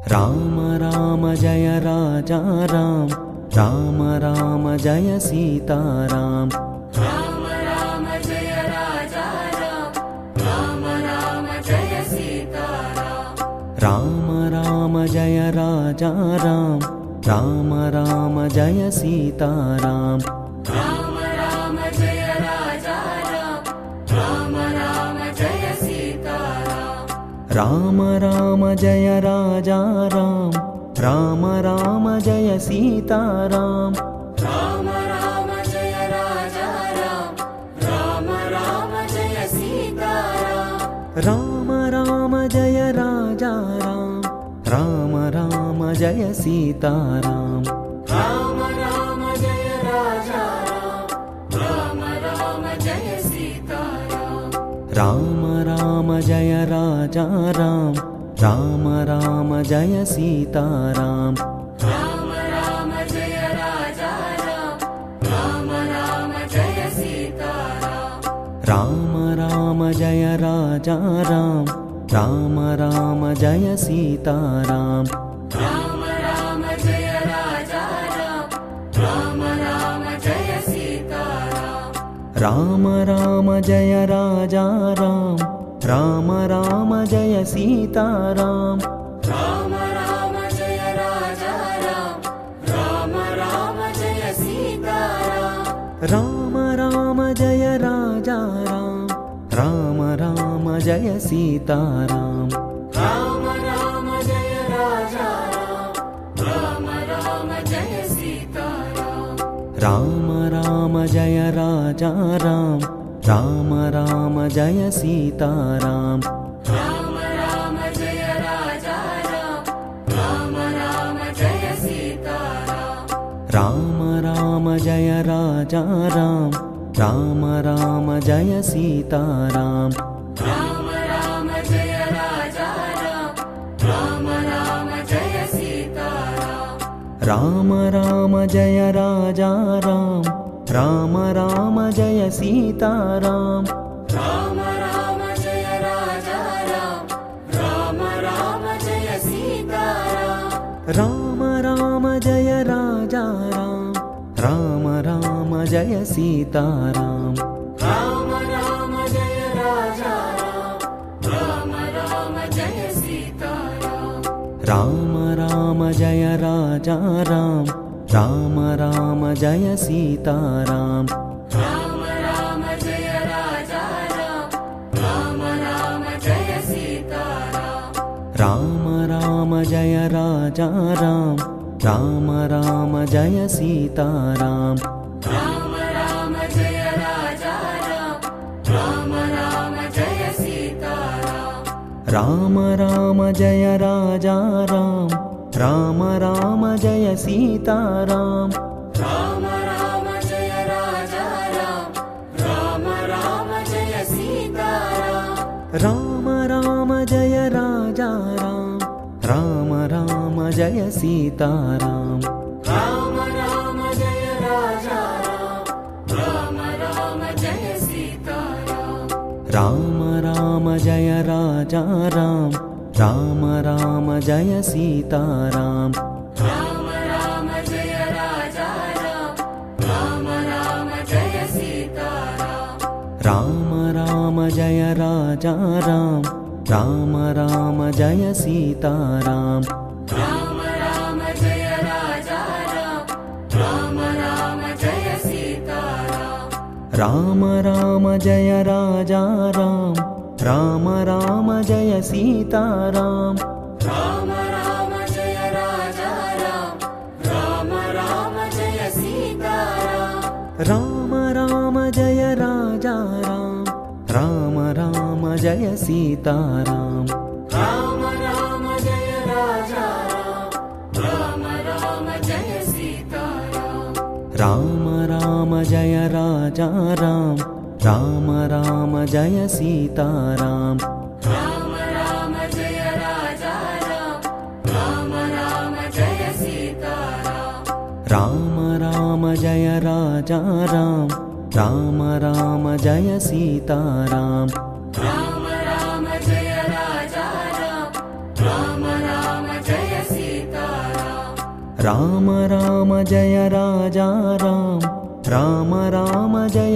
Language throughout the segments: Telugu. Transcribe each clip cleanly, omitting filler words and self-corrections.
राम राम जय राजा राम, राम राम जय सीताराम। राम राम जय राजा राम, राम राम जय सीताराम। राम राम जय राजा राम, राम राम जय सीताराम। राम राम जय राजा राम, राम राम जय सीताराम। राम राम जय राजा राम, राम राम जय सीताराम। राम राम जय राजा राम, राम राम जय सीताराम। राम राम जय राजा राम, राम राम जय सीताराम। राम राम जय राजा राम, राम राम जय सीताराम। राम राम जय राजा राम, राम राम जय सीताराम। राम राम जय राजा राम, राम राम जय सीताराम। राम राम जय राजा राम, राम राम जय सीताराम। राम राम जय राजा राम, राम राम जय सीताराम। राम राम जय राजा राम, राम राम जय सीताराम। राम राम जय राजा राम, राम राम जय सीताराम। राम राम जय राजा राम, राम राम जय सीताराम। राम राम जय राजा राम, राम राम जय सीताराम। राम राम जय राजा राम, राम राम जय सीताराम। राम राम जय राजा राम, राम राम जय सीताराम। राम राम जय राजा राम, राम राम जय सीताराम। राम राम जय राजा राम, राम राम जय सीताराम। राम राम जय राजा राम, राम राम जय सीताराम। राम राम जय राजा राम, राम राम जय सीताराम। राम राम जय राजा राम, राम राम जय सीताराम। राम राम जय राजा राम, राम राम जय सीताराम। राम राम जय राजा राम, राम राम जय सीताराम। राम राम जय राजा राम, राम राम जय सीताराम। राम राम जय राजा राम, राम राम जय सीताराम। राम राम जय राजा राम, राम राम जय सीताराम। राम राम जय राजा राम, राम राम जय सीताराम। राम राम जय राजा राम, राम राम जय सीताराम। राम राम जय राजा राम, राम राम जय सीताराम। राम राम जय राजा राम, राम राम जय सीताराम। राम राम जय राजा राम, राम राम जय सीताराम। राम राम जय राजा राम, राम राम जय सीताराम। राम राम जय राजा राम, राम राम जय सीताराम। राम राम जय राजा राम, राम राम जय सीताराम। राम राम जय राजा राम, राम राम जय सीताराम। राम राम जय राजा राम, राम राम जय सीताराम। राम राम जय राजा राम, राम राम जय सीताराम। राम राम जय राजा राम, राम राम जय सीताराम। राम राम जय राजा राम, राम राम जय सीताराम। राम राम जय राजा राम, राम राम जय सीताराम। राम राम जय राजा राम, राम राम जय सीताराम। राम राम जय राजा राम, राम राम जय राम राम जय राजा राम, राम राम जय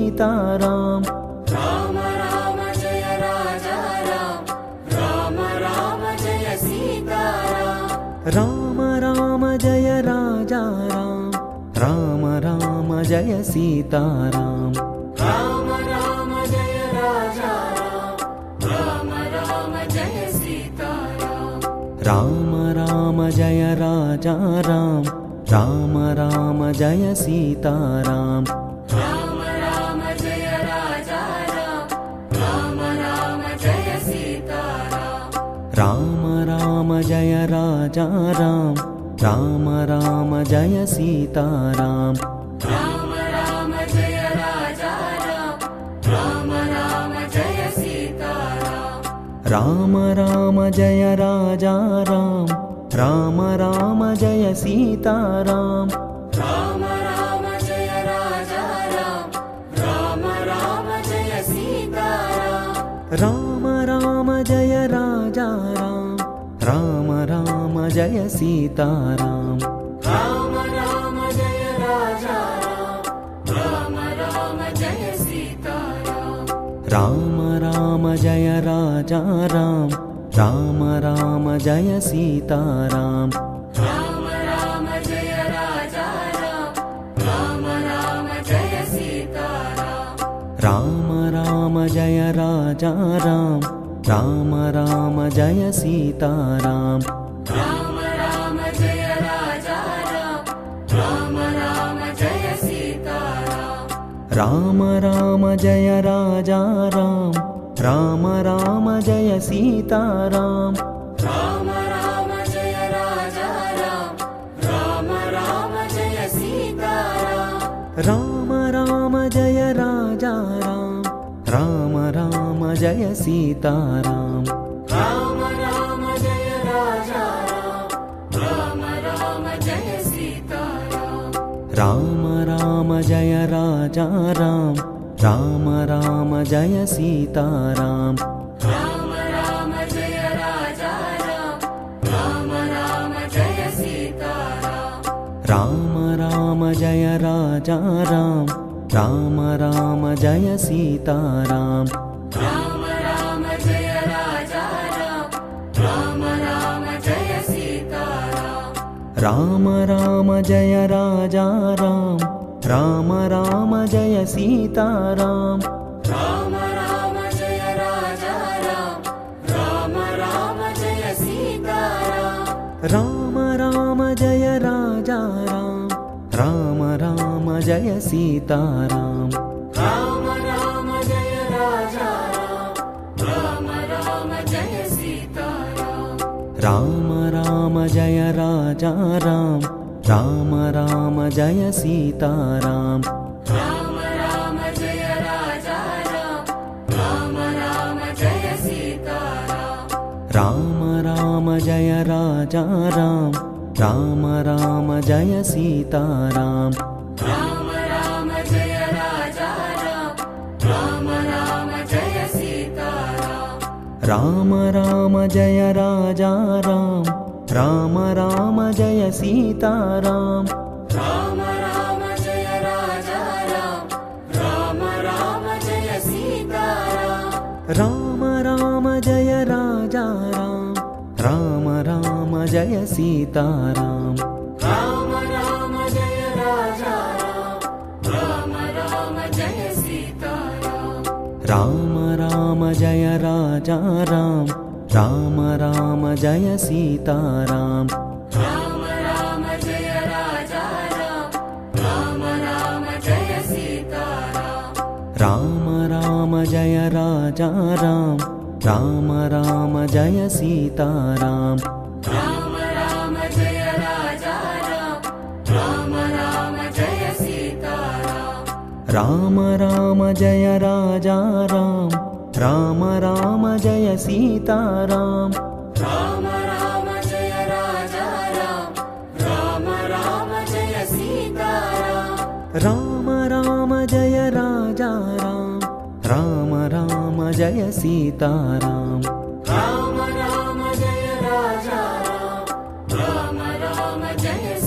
सीताराम। राम राम जय राजा राम, राम राम जय सीताराम। राम राम जय राजा राम, राम राम जय सीताराम। राम राम जय राजा राम, राम राम जय सीताराम। राम राम जय राजा राम, राम राम जय सीताराम। राम राम जय राजा राम, राम राम जय सीताराम। राम राम जय राजा राम, राम राम जय सीताराम। राम राम जय राजा राम, राम राम जय सीताराम। राम राम जय राजा राम, राम राम जय सीताराम। राम राम जय राजा राम, राम राम जय सीताराम। राम राम जय राजा राम, राम राम जय सीताराम। राम राम जय राजा राम, राम राम जय सीताराम। राम राम जय राजा राम, राम राम जय सीताराम। राम राम जय राजा राम, राम राम जय सीताराम। राम राम जय राजा राम, राम राम जय सीताराम। राम राम जय राजा राम, राम राम जय सीताराम। राम राम जय राजा राम, राम राम जय सीताराम। राम राम जय राजा राम, राम राम जय सीताराम। राम राम जय राजा राम, राम राम जय सीताराम। राम राम जय राजा राम, राम राम जय सीताराम। राम राम जय राजा राम, राम राम जय सीताराम। राम राम जय राजा राम, राम राम जय सीताराम। राम राम जय राजा राम, राम राम जय सीताराम। राम राम जय राजा राम, राम राम जय सीताराम। राम राम जय राजा राम, राम राम जय सीताराम। राम राम जय राजा राम, राम राम जय सीताराम। राम राम जय राजा राम, राम राम जय सीताराम। राम राम जय राजा राम, राम राम जय सीताराम। राम राम जय राजा राम, राम राम जय सीताराम। राम राम जय राजा राम, राम राम जय सीताराम। राम राम जय राजा राम, राम राम जय सीताराम। राम राम जय राजा राम, राम राम जय सीताराम। राम राम जय राजा राम, राम राम जय सीताराम। राम राम जय राजा राम, राम राम जय सीताराम। राम राम जय राजा राम, राम राम जय सीताराम। राम राम जय राजा राम, राम राम जय सीताराम। राम राम जय राजा राम, राम राम जय सीताराम। राम राम जय राजा राम, राम राम जय सीताराम। राम राम जय राजा राम, राम राम जय सीताराम। राम राम जय राजा राम, राम राम जय सीताराम। राम राम जय राजा राम, राम राम जय सीताराम। राम राम जय राजा राम, राम राम जय सीताराम। राम राम जय राजा राम, राम राम जय सीताराम। राम राम जय राजा राम, राम राम जय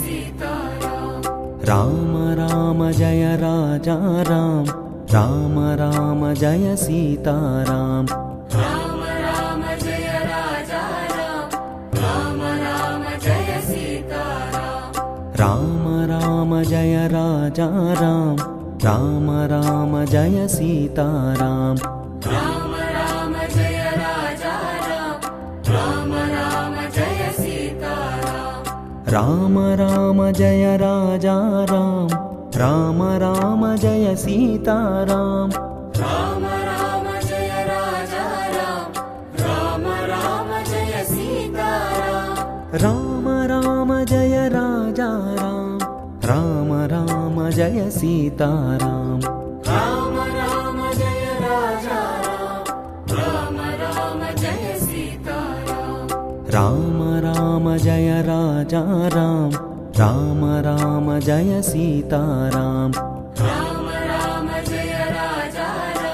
రామ రామ జయ రాజా రామ రామ రామ జయ సీతారాం రామ రామ జయ రాజా రామ రామ రామ జయ సీతారాం రామ రామ జయ రాజా రామ రామ రామ జయ సీతారాం రామ రామ జయ రాజా రామ రామ రామ జయ సీతారాం రామ రామ జయ రాజా రామ రామ రామ జయ సీతారాం రామ రామ జయ రాజా రామ రామ రామ జయ సీతారాం రామ రామ జయ రాజా రామ రామ రామ జయ సీతారాం రామ రామ జయ రాజా రామ రామ రామ జయ సీతారాం రామ రామ జయ రాజా రామ రామ రామ జయ సీతారాం రామ రామ జయ రాజా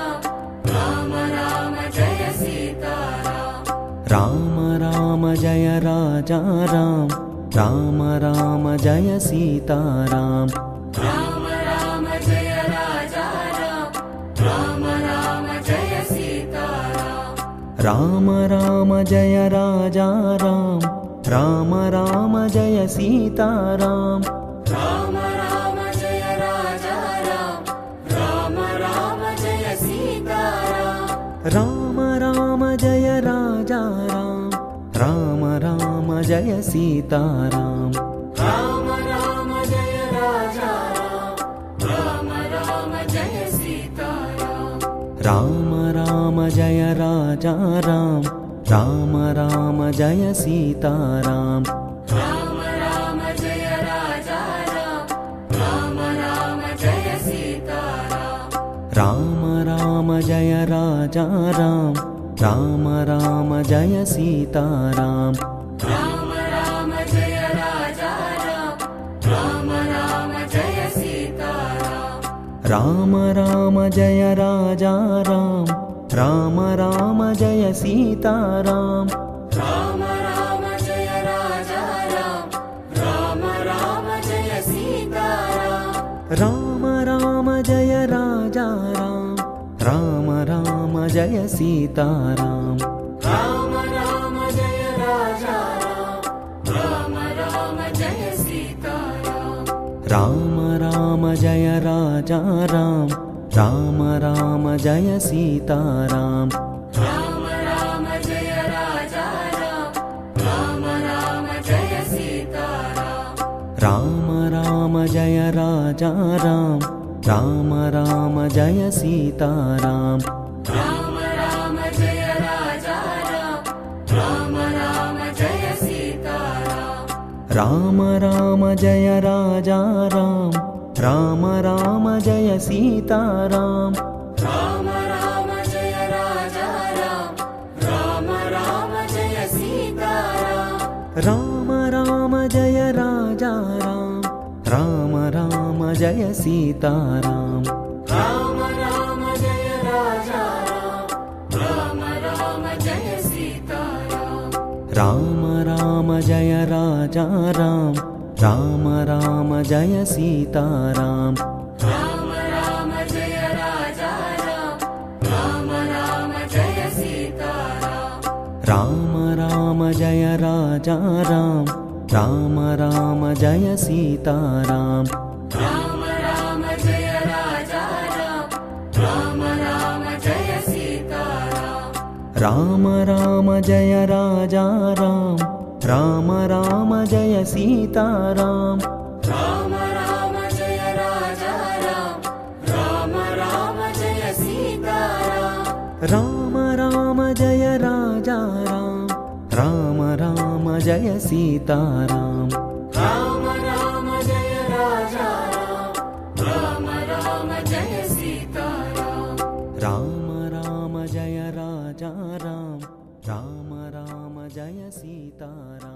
రామ రామ జయ సీతారాం రామ రామ జయ రాజా రామ రామ రామ జయ సీతారాం రామ రామ జయ రాజా రామ రామ జయ సీతారాం రామ రామ జయ రాజా రామ రామ రామ జయ సీతారాం రామ రామ జయ రాజా రామ రామ జయ సీతారాం రామ రామ జయ రాజా రామ రామ రామ జయ సీతారాం రామ రామ జయ రాజా రామ రామ జయ సీతారాం రామ రామ జయ రాజా రామ రామ రామ జయ సీతారాం రామ రామ జయ రాజా రామ రామ జయ సీతారాం రామ రామ జయ రాజా రామ రామ రామ జయ సీతారాం రామ రామ జయ రాజా రామ రామ జయ సీతారాం రామ రామ జయ రాజా రామ రామ రామ జయ సీతారాం రామ రామ జయ రాజా రామ రామ జయ సీతారాం రామ రామ జయ రాజా రామ రామ రామ జయ సీతారాం రామ రామ జయ రాజా రామ రామ జయ సీతారాం రామ రామ జయ రాజా రామ రామ రామ జయ సీతారాం రామ రామ జయ రాజా రామ రామ జయ సీతారాం రామ రామ జయ రాజా రామ రామ రామ జయ సీతారాం రామ రామ జయ రాజా రామ రామ జయ సీతారాం రామ రామ జయ రాజా రామ రామ రామ జయ సీతారాం రామ రామ జయ రాజా రామ రామ జయ సీతారాం రామ రామ జయ రాజా రామ రామ రామ జయ సీతారాం రామ రామ జయ రాజా రామ రామ జయ సీతారాం రామ రామ జయ రాజా రామ రామ రామ జయ సీతారాం రామ రామ జయ రాజా రామ రామ జయ సీతారాం రామ రామ జయ రాజా రామ రామ రామ జయ సీతారాం రామ రామ జయ రాజా రామ రామ జయ సీతారాం రామ రామ జయ రాజా రామ రామ రామ జయ సీతారాం రామ రామ జయ రాజా రామ రామ జయ సీతారాం రామ రామ జయ రాజా రామ రామ రామ జయ సీతారాం రామ రామ జయ రాజా రామ రామ జయ సీతారాం రామ రామ జయ రాజా రామ రామ రామ జయ సీతారాం